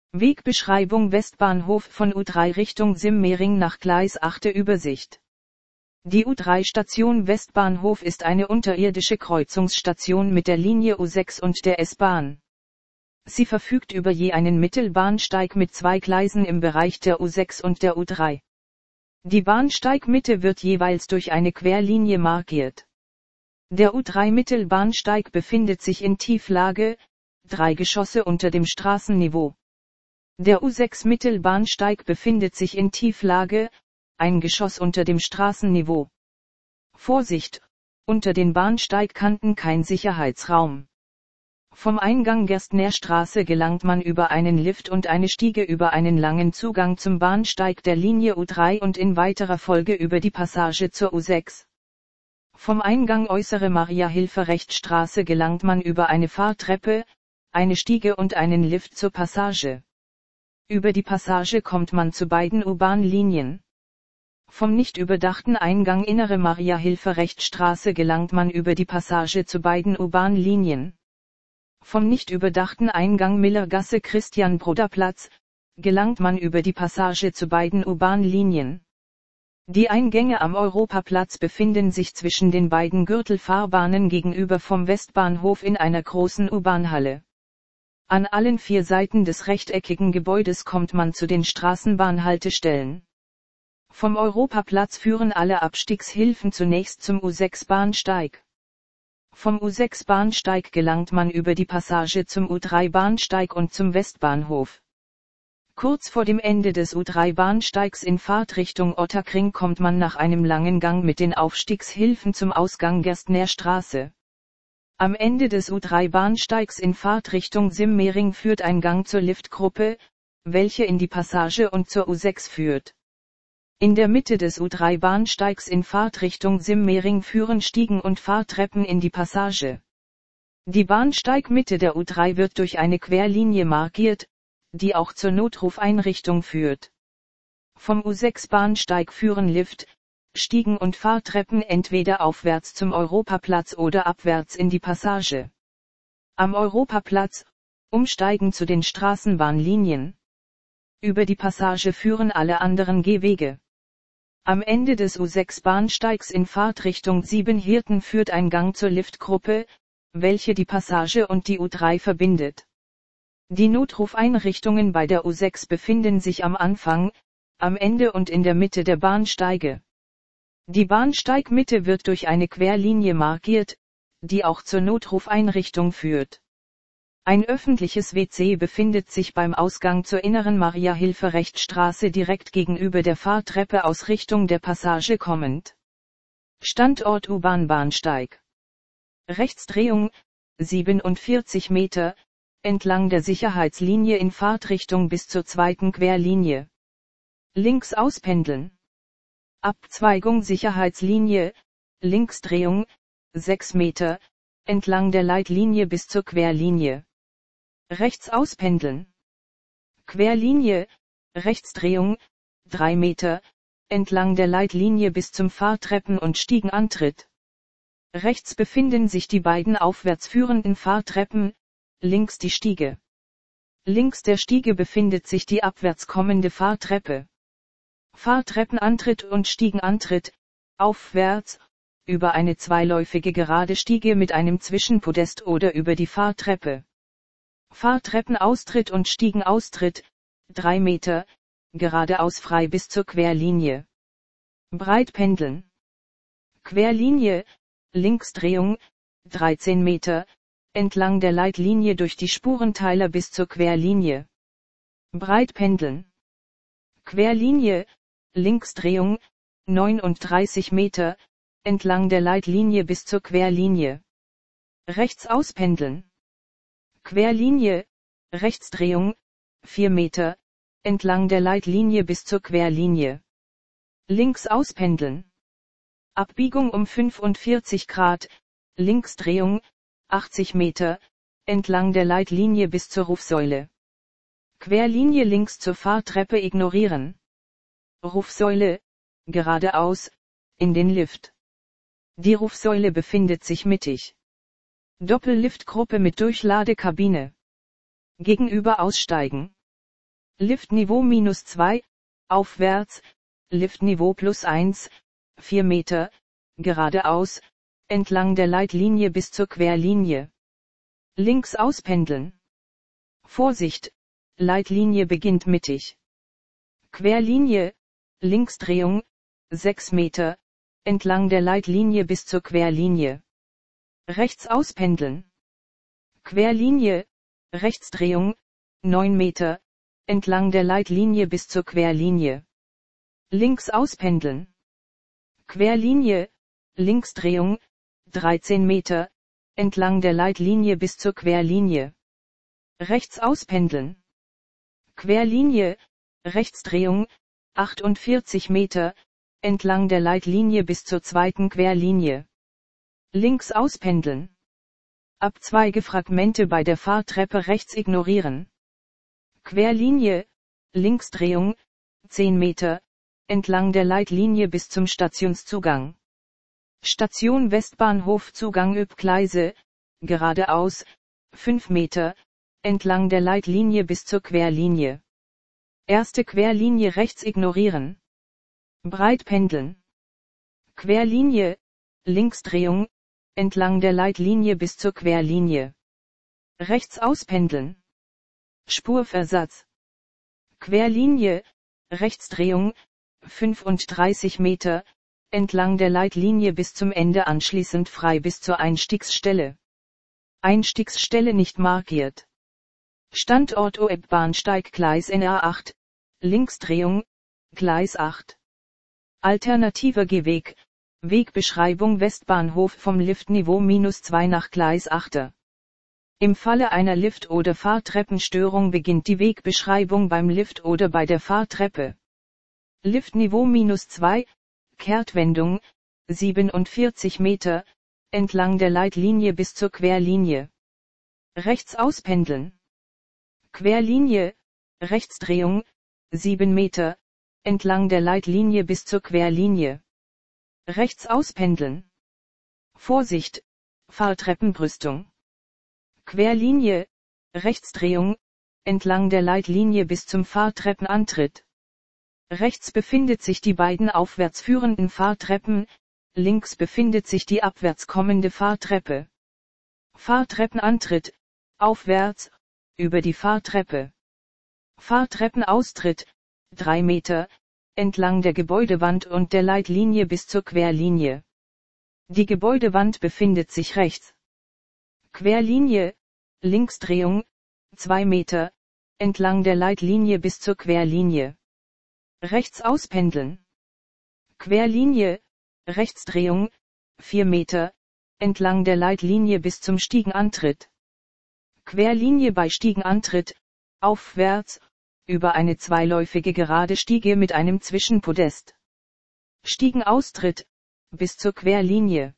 Wegbeschreibung Westbahnhof von U3 Richtung Simmering nach Gleis 8. Übersicht. Die U3-Station Westbahnhof ist eine unterirdische Kreuzungsstation mit der Linie U6 und der S-Bahn. Sie verfügt über je einen Mittelbahnsteig mit 2 Gleisen im Bereich der U6 und der U3. Die Bahnsteigmitte wird jeweils durch eine Querlinie markiert. Der U3-Mittelbahnsteig befindet sich in Tieflage, 3 Geschosse unter dem Straßenniveau. Der U6-Mittelbahnsteig befindet sich in Tieflage, 1 Geschoss unter dem Straßenniveau. Vorsicht! Unter den Bahnsteigkanten kein Sicherheitsraum. Vom Eingang Gerstnerstraße gelangt man über einen Lift und eine Stiege über einen langen Zugang zum Bahnsteig der Linie U3 und in weiterer Folge über die Passage zur U6. Vom Eingang Äußere Maria-Hilfer-Rechtstraße gelangt man über eine Fahrtreppe, eine Stiege und einen Lift zur Passage. Über die Passage kommt man zu beiden U-Bahn-Linien. Vom nicht überdachten Eingang Innere Maria-Hilfer-Rechtstraße gelangt man über die Passage zu beiden U-Bahn-Linien. Vom nicht überdachten Eingang Millergasse-Christian-Broder-Platz gelangt man über die Passage zu beiden U-Bahn-Linien. Die Eingänge am Europaplatz befinden sich zwischen den beiden Gürtelfahrbahnen gegenüber vom Westbahnhof in einer großen U-Bahn-Halle. An allen 4 Seiten des rechteckigen Gebäudes kommt man zu den Straßenbahnhaltestellen. Vom Europaplatz führen alle Abstiegshilfen zunächst zum U6-Bahnsteig. Vom U6-Bahnsteig gelangt man über die Passage zum U3-Bahnsteig und zum Westbahnhof. Kurz vor dem Ende des U3-Bahnsteigs in Fahrtrichtung Ottakring kommt man nach einem langen Gang mit den Aufstiegshilfen zum Ausgang Gerstnerstraße. Am Ende des U3-Bahnsteigs in Fahrtrichtung Simmering führt ein Gang zur Liftgruppe, welche in die Passage und zur U6 führt. In der Mitte des U3-Bahnsteigs in Fahrtrichtung Simmering führen Stiegen und Fahrtreppen in die Passage. Die Bahnsteigmitte der U3 wird durch eine Querlinie markiert, die auch zur Notrufeinrichtung führt. Vom U6-Bahnsteig führen Lift, Stiegen und Fahrtreppen entweder aufwärts zum Europaplatz oder abwärts in die Passage. Am Europaplatz, umsteigen zu den Straßenbahnlinien. Über die Passage führen alle anderen Gehwege. Am Ende des U6-Bahnsteigs in Fahrtrichtung Siebenhirten führt ein Gang zur Liftgruppe, welche die Passage und die U3 verbindet. Die Notrufeinrichtungen bei der U6 befinden sich am Anfang, am Ende und in der Mitte der Bahnsteige. Die Bahnsteigmitte wird durch eine Querlinie markiert, die auch zur Notrufeinrichtung führt. Ein öffentliches WC befindet sich beim Ausgang zur Inneren Maria-Hilfer-Rechtstraße direkt gegenüber der Fahrtreppe aus Richtung der Passage kommend. Standort U-Bahn-Bahnsteig. Rechtsdrehung, 47 Meter, entlang der Sicherheitslinie in Fahrtrichtung bis zur 2. Querlinie. Links auspendeln. Abzweigung Sicherheitslinie, Linksdrehung, 6 Meter, entlang der Leitlinie bis zur Querlinie. Rechts auspendeln. Querlinie, Rechtsdrehung, 3 Meter, entlang der Leitlinie bis zum Fahrtreppen- und Stiegenantritt. Rechts befinden sich die beiden aufwärts führenden Fahrtreppen, links die Stiege. Links der Stiege befindet sich die abwärts kommende Fahrtreppe. Fahrtreppenantritt und Stiegenantritt, aufwärts, über eine zweiläufige gerade Stiege mit einem Zwischenpodest oder über die Fahrtreppe. Fahrtreppenaustritt und Stiegenaustritt, 3 Meter, geradeaus frei bis zur Querlinie. Breitpendeln. Querlinie, Linksdrehung, 13 Meter, entlang der Leitlinie durch die Spurenteiler bis zur Querlinie. Breitpendeln. Querlinie, Linksdrehung, 39 Meter, entlang der Leitlinie bis zur Querlinie. Rechts auspendeln. Querlinie, Rechtsdrehung, 4 Meter, entlang der Leitlinie bis zur Querlinie. Links auspendeln. Abbiegung um 45 Grad, Linksdrehung, 80 Meter, entlang der Leitlinie bis zur Rufsäule. Querlinie links zur Fahrtreppe ignorieren. Rufsäule, geradeaus, in den Lift. Die Rufsäule befindet sich mittig. Doppelliftgruppe mit Durchladekabine. Gegenüber aussteigen. Liftniveau -2, aufwärts, Liftniveau +1, 4 Meter, geradeaus, entlang der Leitlinie bis zur Querlinie. Links auspendeln. Vorsicht, Leitlinie beginnt mittig. Querlinie, Linksdrehung, 6 Meter, entlang der Leitlinie bis zur Querlinie. Rechts auspendeln. Querlinie, Rechtsdrehung, 9 Meter, entlang der Leitlinie bis zur Querlinie. Links auspendeln. Querlinie, Linksdrehung, 13 Meter, entlang der Leitlinie bis zur Querlinie. Rechts auspendeln. Querlinie, Rechtsdrehung, 48 Meter, entlang der Leitlinie bis zur zweiten Querlinie. Links auspendeln. Abzweigefragmente bei der Fahrtreppe rechts ignorieren. Querlinie, Linksdrehung, 10 Meter, entlang der Leitlinie bis zum Stationszugang. Station Westbahnhof Zugang Übgleise, geradeaus, 5 Meter, entlang der Leitlinie bis zur Querlinie. Erste Querlinie rechts ignorieren. Breit pendeln. Querlinie, Linksdrehung, entlang der Leitlinie bis zur Querlinie. Rechts auspendeln. Spurversatz. Querlinie, Rechtsdrehung, 35 Meter, entlang der Leitlinie bis zum Ende anschließend frei bis zur Einstiegsstelle. Einstiegsstelle nicht markiert. Standort OEB-Bahnsteig Gleis NA8, Linksdrehung, Gleis 8. Alternativer Gehweg, Wegbeschreibung Westbahnhof vom Liftniveau -2 nach Gleis 8. Im Falle einer Lift- oder Fahrtreppenstörung beginnt die Wegbeschreibung beim Lift oder bei der Fahrtreppe. Liftniveau -2, Kehrtwendung, 47 Meter, entlang der Leitlinie bis zur Querlinie. Rechts auspendeln. Querlinie, Rechtsdrehung, 7 Meter, entlang der Leitlinie bis zur Querlinie. Rechts auspendeln. Vorsicht, Fahrtreppenbrüstung. Querlinie, Rechtsdrehung, entlang der Leitlinie bis zum Fahrtreppenantritt. Rechts befindet sich die beiden aufwärts führenden Fahrtreppen, links befindet sich die abwärts kommende Fahrtreppe. Fahrtreppenantritt, aufwärts, über die Fahrtreppe. Fahrtreppenaustritt, 3 Meter, entlang der Gebäudewand und der Leitlinie bis zur Querlinie. Die Gebäudewand befindet sich rechts. Querlinie, Linksdrehung, 2 Meter, entlang der Leitlinie bis zur Querlinie. Rechts auspendeln. Querlinie, Rechtsdrehung, 4 Meter, entlang der Leitlinie bis zum Stiegenantritt. Querlinie bei Stiegenantritt, aufwärts, über eine zweiläufige gerade Stiege mit einem Zwischenpodest. Stiegenaustritt, bis zur Querlinie.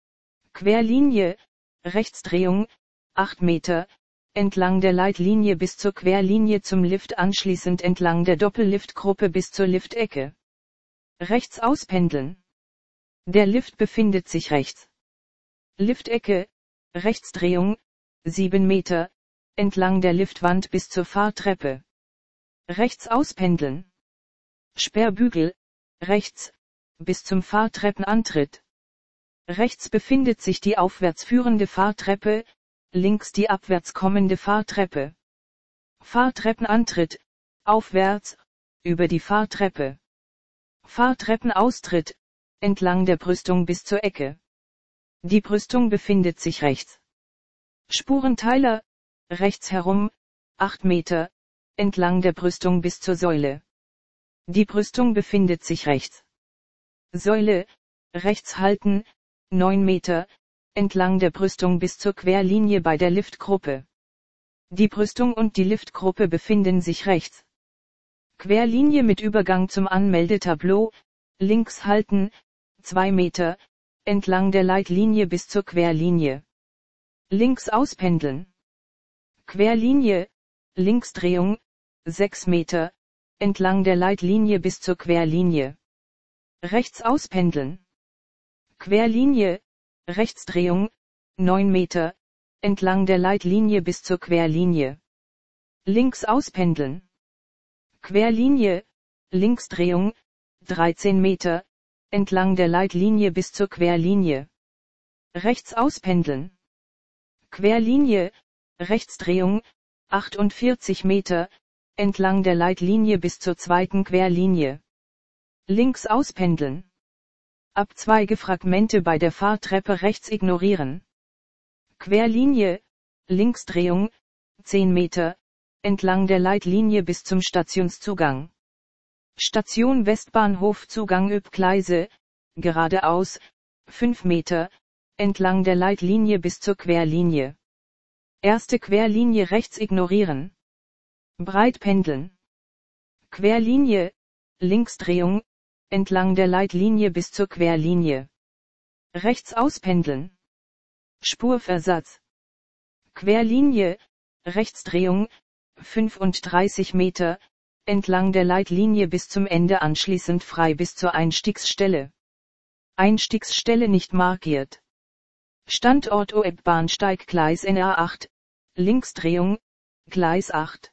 Querlinie, Rechtsdrehung, 8 Meter, entlang der Leitlinie bis zur Querlinie zum Lift anschließend entlang der Doppelliftgruppe bis zur Liftecke. Rechts auspendeln. Der Lift befindet sich rechts. Liftecke, Rechtsdrehung, 7 Meter, entlang der Liftwand bis zur Fahrtreppe. Rechts auspendeln. Sperrbügel, rechts, bis zum Fahrtreppenantritt. Rechts befindet sich die aufwärts führende Fahrtreppe, links die abwärts kommende Fahrtreppe. Fahrtreppenantritt, aufwärts, über die Fahrtreppe. Fahrtreppenaustritt, entlang der Brüstung bis zur Ecke. Die Brüstung befindet sich rechts. Spurenteiler, rechts herum, 8 Meter, entlang der Brüstung bis zur Säule. Die Brüstung befindet sich rechts. Säule, rechts halten, 9 Meter, entlang der Brüstung bis zur Querlinie bei der Liftgruppe. Die Brüstung und die Liftgruppe befinden sich rechts. Querlinie mit Übergang zum Anmeldetableau, links halten, 2 Meter, entlang der Leitlinie bis zur Querlinie. Links auspendeln. Querlinie, Linksdrehung, 6 Meter, entlang der Leitlinie bis zur Querlinie. Rechts auspendeln. Querlinie, Rechtsdrehung, 9 Meter, entlang der Leitlinie bis zur Querlinie. Links auspendeln. Querlinie, Linksdrehung, 13 Meter, entlang der Leitlinie bis zur Querlinie. Rechts auspendeln. Querlinie, Rechtsdrehung, 48 Meter, entlang der Leitlinie bis zur zweiten Querlinie. Links auspendeln. Abzweigefragmente bei der Fahrtreppe rechts ignorieren. Querlinie, Linksdrehung, 10 Meter, entlang der Leitlinie bis zum Stationszugang. Station Westbahnhof Zugang Üb-Gleise, geradeaus, 5 Meter, entlang der Leitlinie bis zur Querlinie. Erste Querlinie rechts ignorieren. Breit pendeln. Querlinie, Linksdrehung, entlang der Leitlinie bis zur Querlinie. Rechts auspendeln. Spurversatz. Querlinie, Rechtsdrehung, 35 Meter, entlang der Leitlinie bis zum Ende anschließend frei bis zur Einstiegsstelle. Einstiegsstelle nicht markiert. Standort OEB Bahnsteig Gleis NA8, Linksdrehung, Gleis 8.